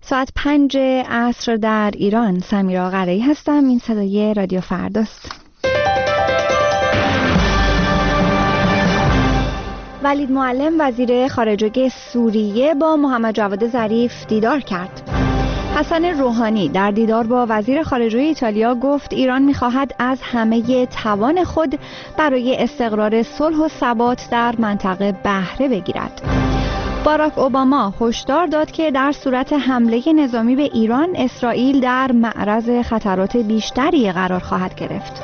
ساعت 5 عصر در ایران. سمیرا قره‌ای هستم. این صدای رادیو فرداست. ولید معلم وزیر خارجه سوریه با محمد جواد ظریف دیدار کرد. حسن روحانی در دیدار با وزیر خارجه ایتالیا گفت ایران می‌خواهد از همه توان خود برای استقرار صلح و ثبات در منطقه بهره بگیرد. باراک اوباما هشدار داد که در صورت حمله نظامی به ایران، اسرائیل در معرض خطرات بیشتری قرار خواهد گرفت.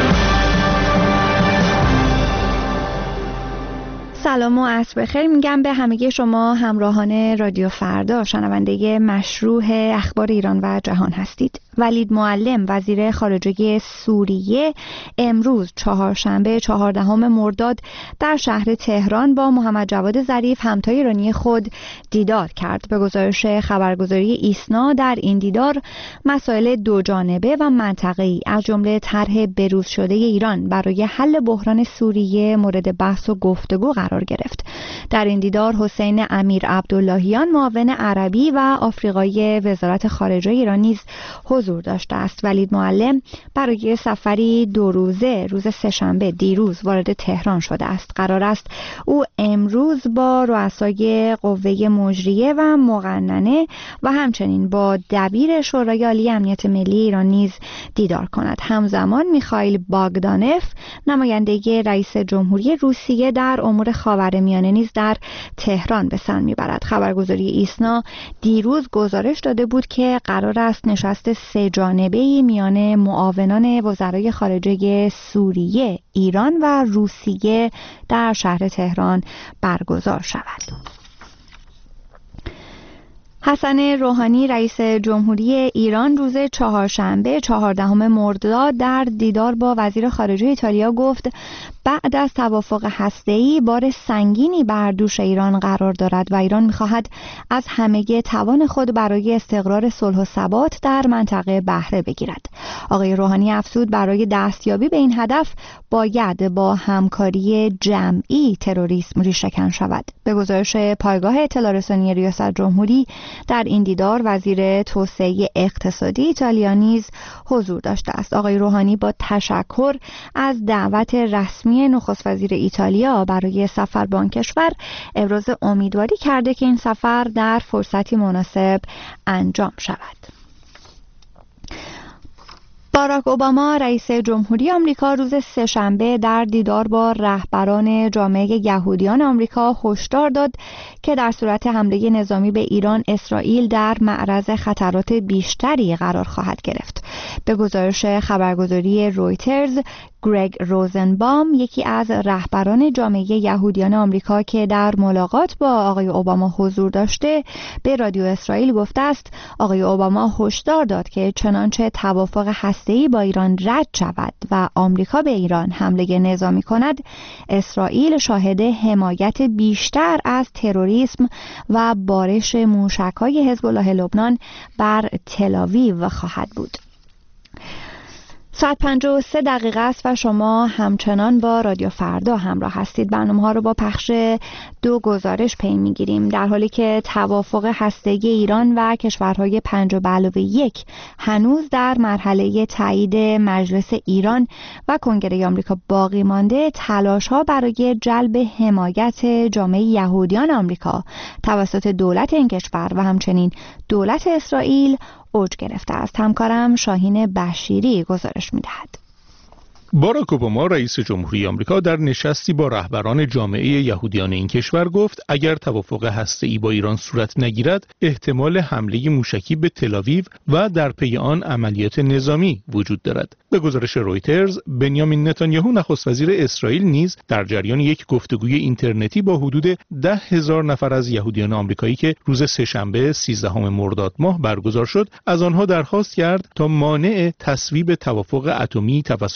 سلام و عصر بخیر میگم به همگی شما همراهان رادیو فردا، شنونده مشروع اخبار ایران و جهان هستید. ولید معلم وزیر خارجه سوریه امروز چهارشنبه 14 مرداد در شهر تهران با محمد جواد ظریف همتای ایرانی خود دیدار کرد. به گزارش خبرگزاری ایسنا در این دیدار مسائل دو جانبه و منطقه‌ای از جمله طرح بروز شده ایران برای حل بحران سوریه مورد بحث و گفتگو قرار گرفت. در این دیدار حسین امیر عبداللهیان معاون عربی و آفریقایی وزارت خارجه ایران نیز حضور داشته است. ولید معلم برای سفری 2 روزه روز سه‌شنبه دیروز وارد تهران شده است. قرار است او امروز با رؤسای قوه مجریه و مقننه و همچنین با دبیر شورای عالی امنیت ملی ایران نیز دیدار کند. همزمان میخائیل باگدانف نماینده رئیس جمهوری روسیه در امور خاورمیانه نیز در تهران به سر میبرد. خبرگزاری ایسنا دیروز گزارش داده بود که قرار است نشست 3 جانبه‌ای میان معاونان وزرای خارجه سوریه، ایران و روسیه در شهر تهران برگزار شود. حسن روحانی رئیس جمهوری ایران روز چهارشنبه 14 مرداد در دیدار با وزیر خارجه ایتالیا گفت بعد از توافق هسته‌ای بار سنگینی بر دوش ایران قرار دارد و ایران می‌خواهد از همگی توان خود برای استقرار صلح و ثبات در منطقه بهره بگیرد. آقای روحانی افزود برای دستیابی به این هدف باید با همکاری جمعی تروریسم ریشه‌کن شود. به گزارش پایگاه اطلاع رسانی ریاست جمهوری در این دیدار وزیر توسعه اقتصادی ایتالیا نیز حضور داشته است. آقای روحانی با تشکر از دعوت رسمی نخست وزیر ایتالیا برای سفر به آن کشور ابراز امیدواری کرده که این سفر در فرصتی مناسب انجام شود. باراک اوباما رئیس جمهوری آمریکا روز سه‌شنبه در دیدار با رهبران جامعه یهودیان آمریکا هشدار داد که در صورت حمله نظامی به ایران، اسرائیل در معرض خطرات بیشتری قرار خواهد گرفت. به گزارش خبرگزاری رویترز، گرگ روزنبام یکی از رهبران جامعه یهودیان آمریکا که در ملاقات با آقای اوباما حضور داشته به رادیو اسرائیل گفته است آقای اوباما هشدار داد که چنانچه توافق هسته‌ای با ایران رد شود و آمریکا به ایران حمله نظامی کند، اسرائیل شاهد حمایت بیشتر از تروریسم و بارش موشک‌های حزب الله لبنان بر تل‌آویو خواهد بود. ساعت 53 دقیقه است و شما همچنان با رادیو فردا همراه هستید. برنامه‌ها رو با پخش 2 گزارش پی می‌گیریم. در حالی که توافق هسته‌ای ایران و کشورهای 5+1 هنوز در مرحله تایید مجلس ایران و کنگره آمریکا باقی مانده، تلاش‌ها برای جلب حمایت جامعه یهودیان آمریکا توسط دولت این کشور و همچنین دولت اسرائیل اوج گرفته است. همکارم شاهین بشیری گزارش می‌دهد. باراک اوباما رئیس جمهوری آمریکا در نشستی با رهبران جامعه یهودیان این کشور گفت اگر توافق هسته‌ای با ایران صورت نگیرد احتمال حمله موشکی به تل‌آویو و در پی آن عملیات نظامی وجود دارد. به گزارش رویترز، بنیامین نتانیاهو نخست وزیر اسرائیل نیز در جریان یک گفتگوی اینترنتی با حدود 10,000 نفر از یهودیان آمریکایی که روز سه‌شنبه 13 مرداد ماه برگزار شد از آنها درخواست کرد تا مانع تصویب توافق اتمی توسط کنگره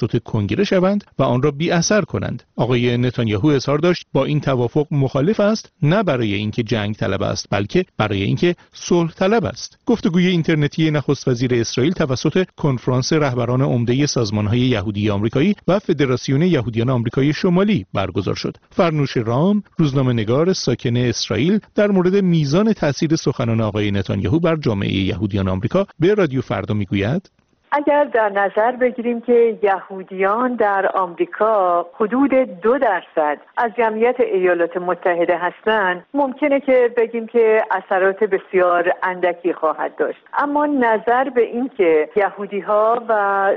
کنگره شوند و آن را بی اثر کنند. آقای نتانیاهو اظهار داشت با این توافق مخالف است، نه برای اینکه جنگ طلب است بلکه برای اینکه صلح طلب است. گفتگوی اینترنتی نخست وزیر اسرائیل توسط کنفرانس رهبران عمده سازمان‌های یهودی آمریکایی و فدراسیون یهودیان آمریکای شمالی برگزار شد. فرنوش رام، روزنامه‌نگار ساکن اسرائیل، در مورد میزان تاثیر سخنان آقای نتانیاهو بر جامعه یهودیان آمریکا به رادیو فردا میگوید: اگر در نظر بگیریم که یهودیان در آمریکا حدود 2% از جمعیت ایالات متحده هستند، ممکنه که بگیم که اثرات بسیار اندکی خواهد داشت. اما نظر به این که یهودی‌ها و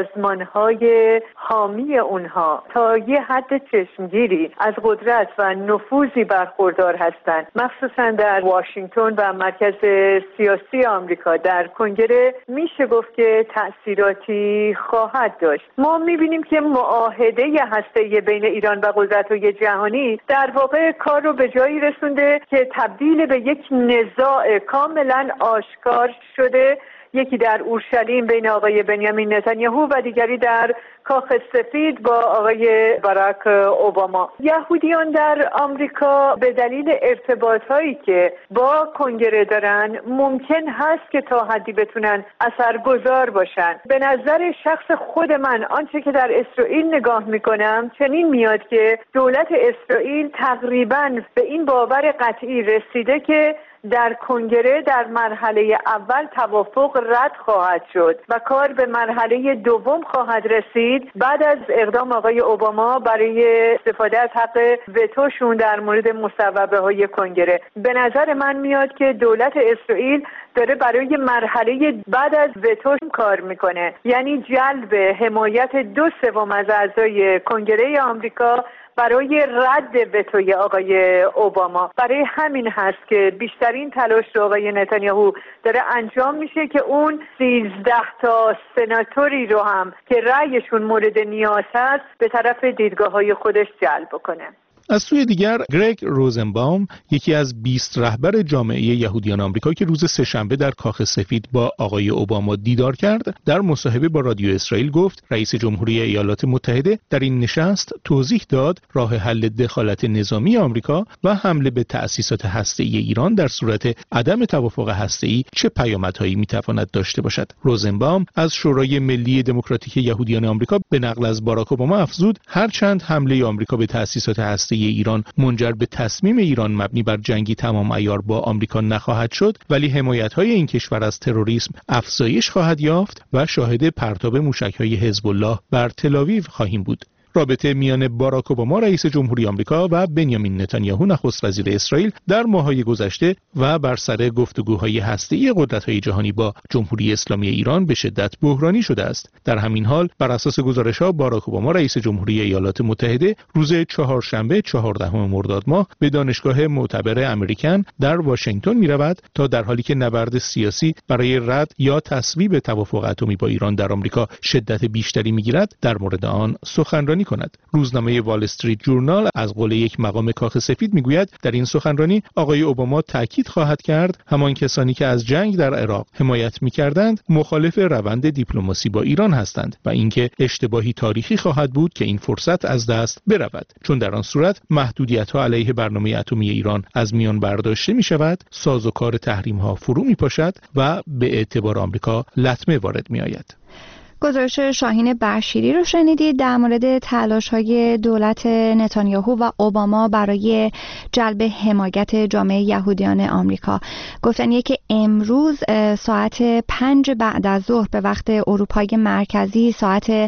سازمان‌های حامی اونها تا یه حد چشمگیری از قدرت و نفوذی برخوردار هستند، مخصوصا در واشنگتن و مرکز سیاسی آمریکا در کنگره، میشه گفت که تأثیراتی خواهد داشت. ما میبینیم که معاهده هسته‌ای بین ایران و قدرت‌های جهانی در واقع کار رو به جایی رسونده که تبدیل به یک نزاع کاملا آشکار شده، یکی در اورشلیم بین آقای بنیامین نتانیاهو و دیگری در کاخ سفید با آقای باراک اوباما. یهودیان در آمریکا به دلیل ارتباطهایی که با کنگره دارن ممکن هست که تا حدی بتونن اثرگذار باشن. به نظر شخص خود من آنچه که در اسرائیل نگاه میکنم چنین میاد که دولت اسرائیل تقریباً به این باور قطعی رسیده که در کنگره در مرحله اول توافق رد خواهد شد و کار به مرحله دوم خواهد رسید بعد از اقدام آقای اوباما برای استفاده از حق وتوشون در مورد مصوبه‌های کنگره. به نظر من میاد که دولت اسرائیل داره برای مرحله بعد از وتو کار میکنه، یعنی جلب حمایت 2/3 از اعضای کنگره آمریکا برای رد وتوی آقای اوباما. برای همین هست که بیشترین تلاش رو آقای نتانیاهو داره انجام میشه که اون 13 تا سناتوری رو هم که رأیشون مورد نیاز هست به طرف دیدگاه‌های خودش جلب کنه. از سوی دیگر گرگ روزنباوم، یکی از 20 رهبر جامعه یهودیان آمریکا که روز سه‌شنبه در کاخ سفید با آقای اوباما دیدار کرد، در مصاحبه با رادیو اسرائیل گفت رئیس جمهوری ایالات متحده در این نشست توضیح داد راه حل دخالت نظامی آمریکا و حمله به تأسیسات هسته‌ای ایران در صورت عدم توافق هسته‌ای چه پیامدهایی میتواند داشته باشد. روزنباوم از شورای ملی دموکراتیک یهودیان آمریکا به نقل از باراک اوباما افزود هرچند حمله آمریکا به تأسیسات هسته‌ای ایران منجر به تصمیم ایران مبنی بر جنگی تمام عیار با آمریکا نخواهد شد، ولی حمایت‌های این کشور از تروریسم افزایش خواهد یافت و شاهد پرتاب موشک‌های حزب الله بر تل‌آویو خواهیم بود. رابطه میان باراک اوباما رئیس جمهوری آمریکا و بنیامین نتانیاهو نخست وزیر اسرائیل در ماه‌های گذشته و بر سر گفتگوهای هسته‌ای قدرت‌های جهانی با جمهوری اسلامی ایران به شدت بحرانی شده است. در همین حال بر اساس گزارش‌ها باراک اوباما رئیس جمهوری ایالات متحده روز چهارشنبه 14 مرداد ماه به دانشگاه معتبر امریکن در واشنگتن می‌رود تا در حالی که نبرد سیاسی برای رد یا تصویب توافق اتمی با ایران در آمریکا شدت بیشتری می‌گیرد در مورد آن سخنرانی کند. روزنامه وال استریت جورنال از قول یک مقام کاخ سفید میگوید در این سخنرانی آقای اوباما تاکید خواهد کرد همان کسانی که از جنگ در عراق حمایت می‌کردند مخالف روند دیپلماسی با ایران هستند و اینکه اشتباهی تاریخی خواهد بود که این فرصت از دست برود، چون در آن صورت محدودیت‌ها علیه برنامه اتمی ایران از میان برداشته می‌شود، سازوکار تحریم‌ها فرو می‌پاشد و به اعتبار آمریکا لطمه وارد می‌آید. گزارش شاهین بشیری رو شنیدید در مورد تلاش‌های دولت نتانیاهو و اوباما برای جلب حمایت جامعه یهودیان آمریکا. گفتن که امروز ساعت 5 بعد از ظهر به وقت اروپای مرکزی، ساعت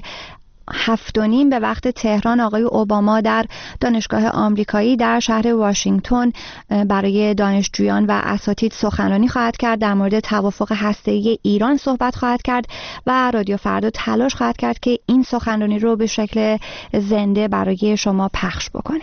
7:30 به وقت تهران، آقای اوباما در دانشگاه آمریکایی در شهر واشنگتن برای دانشجویان و اساتید سخنرانی خواهد کرد. در مورد توافق هسته‌ای ایران صحبت خواهد کرد و رادیو فردا تلاش خواهد کرد که این سخنرانی رو به شکل زنده برای شما پخش بکنه.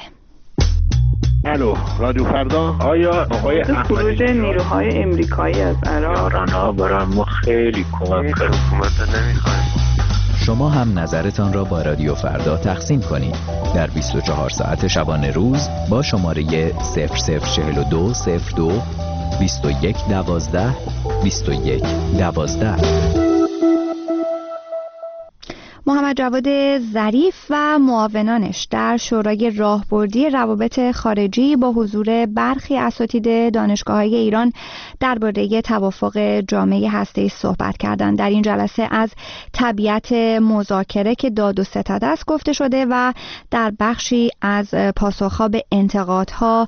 الو، رادیو فردا. آیا آقای خروج نیروهای امریکایی از عراق ایران‌ها برای ما خیلی کمک کرد. حکومت نمی‌خوایم. شما هم نظرتان را با رادیو فردا تقسیم کنید در 24 ساعت شبانه روز با شماره 004202 2112 2112. محمد محمد جواد ظریف و معاونانش در شورای راهبردی روابط خارجی با حضور برخی اساتید دانشگاه‌های ایران درباره توافق جامعه هسته‌ای صحبت کردند. در این جلسه از طبیعت مذاکره که داد و ستد است گفته شده و در بخشی از پاسخ‌ها به انتقادها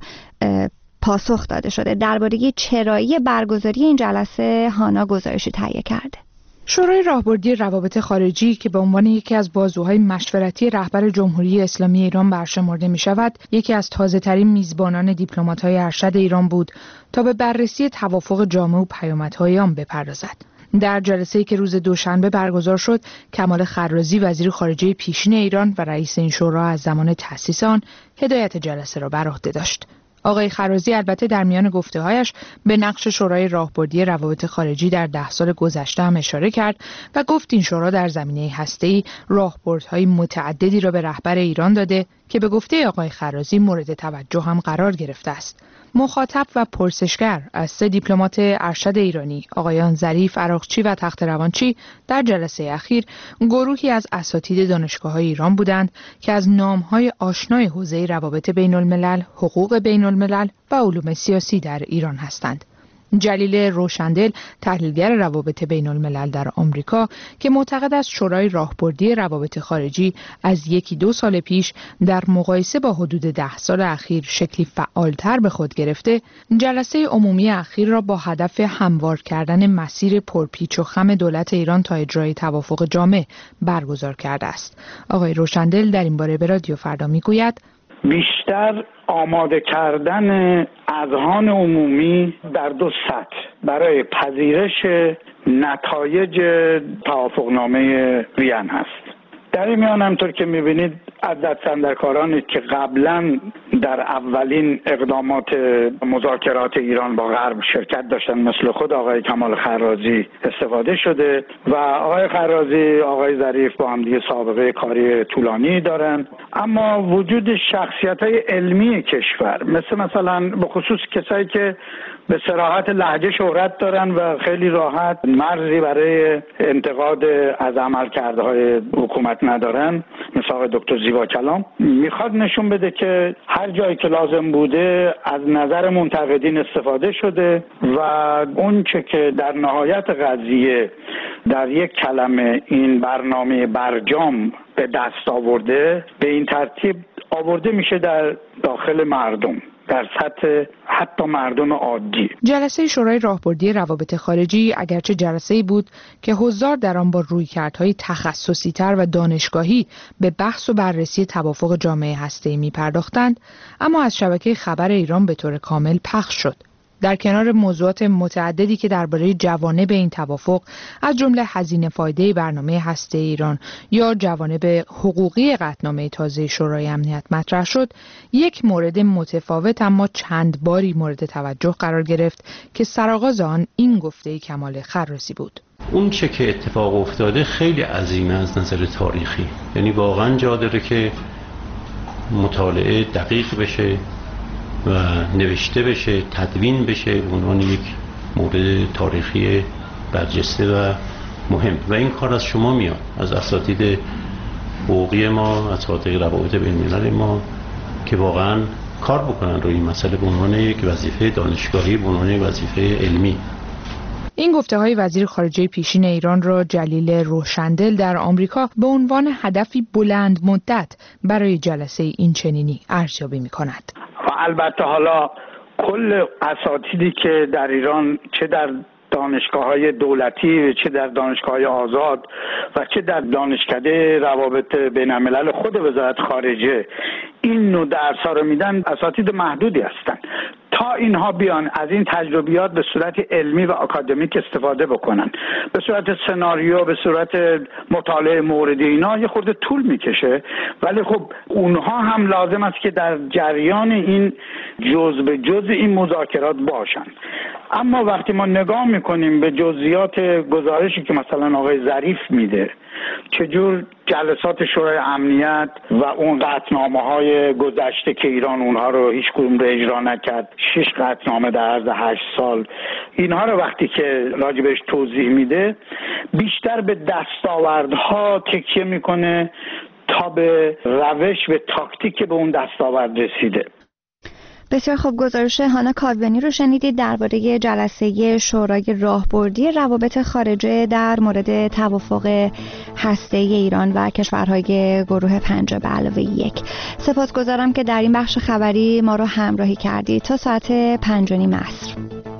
پاسخ داده شده. درباره چرایی برگزاری این جلسه هانا گزارشی تهیه کرده. شورای راهبردی روابط خارجی که به عنوان یکی از بازوهای مشورتی رهبر جمهوری اسلامی ایران برشمرده می شود، یکی از تازه‌ترین میزبانان دیپلمات‌های ارشد ایران بود تا به بررسی توافق جامع و پیامدهای آن بپردازد. در جلسه‌ای که روز دوشنبه برگزار شد، کمال خرازی وزیر خارجه پیشین ایران و رئیس این شورا از زمان تأسیس آن هدایت جلسه را بر عهده داشت. آقای خرازی البته در میان گفته‌هایش به نقش شورای راهبردی روابط خارجی در 10 سال گذشته هم اشاره کرد و گفت این شورا در زمینه هسته‌ای راهبردهای متعددی را به رهبر ایران داده که به گفته آقای خرازی مورد توجه هم قرار گرفته است. مخاطب و پرسشگر از 3 دیپلمات ارشد ایرانی، آقایان ظریف، عراقچی و تخت‌روانچی، در جلسه اخیر گروهی از اساتید دانشگاه‌های ایران بودند که از نام‌های آشنای حوزه روابط بین‌الملل، حقوق بین‌الملل و علوم سیاسی در ایران هستند. جلیل روشندل، تحلیلگر روابط بین الملل در آمریکا که معتقد است شورای راهبردی روابط خارجی از 1-2 سال پیش در مقایسه با حدود 10 سال اخیر شکلی فعالتر به خود گرفته، جلسه عمومی اخیر را با هدف هموار کردن مسیر پرپیچ و خم دولت ایران تا اجرای توافق جامع برگزار کرده است. آقای روشندل در این باره به رادیو فردا میگوید: بیشتر آماده کردن اذهان عمومی در 2 سطح برای پذیرش نتایج توافقنامه وین هست. در این میان همطور که میبینید از دست‌اندرکارانی که قبلا در اولین اقدامات مذاکرات ایران با غرب شرکت داشتن مثل خود آقای کمال خرازی استفاده شده و آقای خرازی، آقای ظریف با هم دیگه سابقه کاری طولانی دارن، اما وجود شخصیت‌های علمی کشور مثلا به خصوص کسایی که به صراحت لهجه شهرت دارن و خیلی راحت مرزی برای انتقاد از عملکردهای حکومت ندارن، مثل آقای دکتر زیبا کلام، میخواد نشون بده که هر جایی که لازم بوده از نظر منتقدین استفاده شده و اون چه که در نهایت قضیه در یک کلمه این برنامه برجام به دست آورده، به این ترتیب آورده میشه در داخل مردم، در سطح حتی مردم عادی. جلسه شورای راهبردی روابط خارجی اگرچه جلسه‌ای بود که حضار در آن با رویکردهای تخصصی‌تر و دانشگاهی به بحث و بررسی توافق جامعه هسته‌ای می‌پرداختند، اما از شبکه خبر ایران به طور کامل پخش شد. در کنار موضوعات متعددی که درباره جوانب این توافق از جمله هزینه فایده برنامه هسته ایران یا جوانب حقوقی قطعنامه تازه شورای امنیت مطرح شد، یک مورد متفاوت اما چند باری مورد توجه قرار گرفت که سرآغاز آن این گفته کمال خرازی بود. اون چه که اتفاق افتاده خیلی عظیمه از نظر تاریخی، یعنی واقعا جا داره که مطالعه دقیق بشه و نوشته بشه، تدوین بشه به عنوان یک مورد تاریخی برجسته و مهم. و این کار از شما میاد، از اساتید حقوقی ما، اساتید روابط بین‌الملل ما، که واقعا کار بکنن روی این مسئله به عنوان یک وظیفه دانشگاهی، به عنوان یک وظیفه علمی. این گفته‌های وزیر خارجه پیشین ایران را جلیل روشندل در آمریکا به عنوان هدفی بلند مدت برای جلسه این چنینی ارزیابی می‌کند. و البته حالا کل اساتیدی که در ایران چه در دانشگاه‌های دولتی، چه در دانشگاه‌های آزاد و چه در دانشکده روابط بین‌الملل خود وزارت خارجه این نوع درس‌ها رو میدن، اساتید محدودی هستند. تا اینها بیان از این تجربیات به صورت علمی و آکادمیک استفاده بکنن، به صورت سناریو، به صورت مطالعه موردی، اینا یه خورده طول میکشه، ولی خب اونها هم لازم است که در جریان این جزء به جزء این مذاکرات باشن. اما وقتی ما نگاه میکنیم به جزئیات گزارشی که مثلا آقای ظریف میده، چجور جلسات شورای امنیت و اون قطعنامه‌های گذشته که ایران اونها رو هیچ کدوم رو اجرا نکرد، 6 قطعنامه در عرض 8 سال، اینها رو وقتی که راجبش توضیح میده بیشتر به دستاوردها تکیه میکنه تا به روش و تاکتیک که به اون دستاورد رسیده. بسیار خوب، گزارش هانا کاروانی رو شنیدید درباره جلسه شورای راهبردی روابط خارجه در مورد توافق هسته‌ای ایران و کشورهای گروه 5+1. سپاسگزارم که در این بخش خبری ما رو همراهی کردید. تا ساعت 5:30 عصر.